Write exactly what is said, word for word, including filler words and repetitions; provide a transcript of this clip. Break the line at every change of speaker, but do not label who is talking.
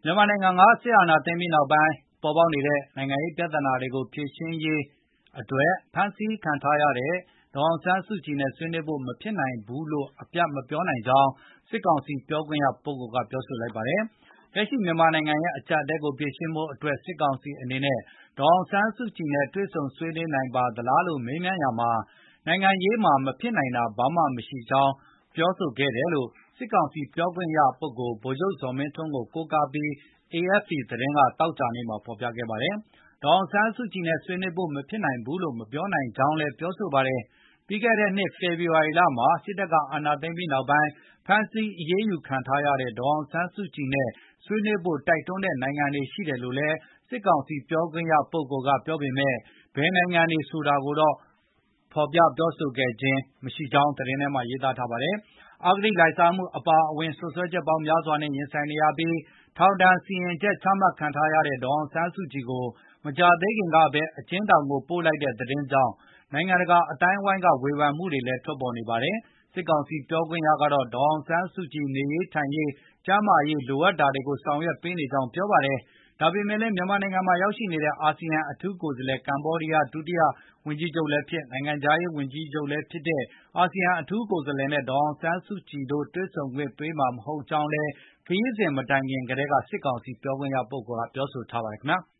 မြန်မာနိုင်ငံက စစ်အာဏာသိမ်းပြီးနောက်ပိုင်း ပေါ်ပေါက်နေတဲ့ နိုင်ငံရေးပြဿနာတွေကို ဖြေရှင်းရေးအတွက် ဖမ်းဆီးခံထားရတဲ့ ဒေါ်အောင်ဆန်းစုကြည်နဲ့ ဆွေးနွေးဖို့ မဖြစ်နိုင်ဘူးလို့ အပြတ်မပြောနိုင်ကြောင်း စစ်ကောင်စီပြောခွင့်ရပုဂ္ဂိုလ်က ပြောဆိုလိုက်ပါတယ်။ လက်ရှိမြန်မာနိုင်ငံရဲ့ အကျပ်အတည်းကို ဖြေရှင်းဖို့အတွက် စစ်ကောင်စီအနေနဲ့ ဒေါ်အောင်ဆန်းစုကြည်နဲ့ တွေ့ဆုံဆွေးနွေးနိုင်ပါသလားလို့ မေးမြန်းရာမှာ နိုင်ငံရေးမှာ မဖြစ်နိုင်တာ ဘာမှမရှိကြောင်း ပြောဆိုခဲ့တယ်လို့ စစ်ကောင်စီပြောခွင့်ရပုဂ္ဂိုလ် ဗိုလ်ချုပ်ဇော်မင်းထွန်းကို ကိုးကားပြီး အေအက်ဖ်ပီ သတင်းက သောကြာနေ့မှာ ဖော်ပြခဲ့ပါတယ်။ ဒေါ်အောင်ဆန်းစုကြည်နဲ့ ဆွေးနွေးဖို့ မဖြစ်နိုင်ဘူးလို့ မပြောနိုင်ကြောင်းလည်း ပြောဆိုပါတယ်။ ပြီးခဲ့တဲ့နှစ် ဖေဖော်ဝါရီလမှာ စစ်တပ်က အာဏာသိမ်းပြီးနောက်ပိုင်း ဖမ်းဆီးအရေးယူခံထားရတဲ့ ဒေါ်အောင်ဆန်းစုကြည်နဲ့ ဆွေးနွေးဖို့ တိုက်တွန်းတဲ့ နိုင်ငံတွေ ရှိတယ်လို့လည်း စစ်ကောင်စီပြောခွင့်ရပုဂ္ဂိုလ်က ပြောပေမဲ့ ဘယ်နိုင်ငံတွေဆိုတာကိုတော့ ဖော်ပြပြောဆိုခဲ့ခြင်း မရှိကြောင်း သတင်းထဲမှာ ရေးသားထားပါတယ်။ အဂတိလိုက်စားမှု အပါအဝင် စွပ်စွဲချက်ပေါင်းများစွာနဲ့ ရင်ဆိုင်နေရပြီး ထောင်ဒဏ်စီရင်ချက် ချမှတ်ခံထားရတဲ့ ဒေါ်အောင်ဆန်းစုကြည်ကို မကြာသေးခင်ကပဲ အကျဉ်းထောင်ကို ပို့လိုက်တဲ့ သတင်းကြောင့် နိုင်ငံတကာ အသိုင်းအဝန်းက ဝေဖန်မှုတွေလည်း ထွက်ပေါ်နေပါတယ်။ စစ်ကောင်စီပြောခွင့်ရကတော့ ဒေါ်အောင်ဆန်းစုကြည် နေရေးထိုင်ရေး၊ ကျန်းမာရေး လိုအပ်တာတွေကို ဆောင်ရွက်ပေးနေကြောင်း ပြောပါတယ်။ ဒါပေမဲ့လည်း မြန်မာနိုင်ငံမှာ ရောက်ရှိနေတဲ့ အာဆီယံအထူးကိုယ်စားလှယ် ကမ္ဘောဒီးယား ဒုတိယဝန်ကြီးချုပ်လည်းဖြစ်၊ နိုင်ငံခြားရေးဝန်ကြီးလည်းဖြစ်တဲ့ အာဆီယံအထူးကိုယ်စားလှယ်နဲ့ ဒေါ်အောင်ဆန်းစုကြည်တို့ တွေ့ဆုံခွင့်ပေးမှာ မဟုတ်ကြောင်းလည်း ခရီးစဉ်မတိုင်ခင်ကတည်းက စစ်ကောင်စီပြောခွင့်ရပုဂ္ဂိုလ်က ပြောဆိုထားပါတယ်ခင်ဗျာ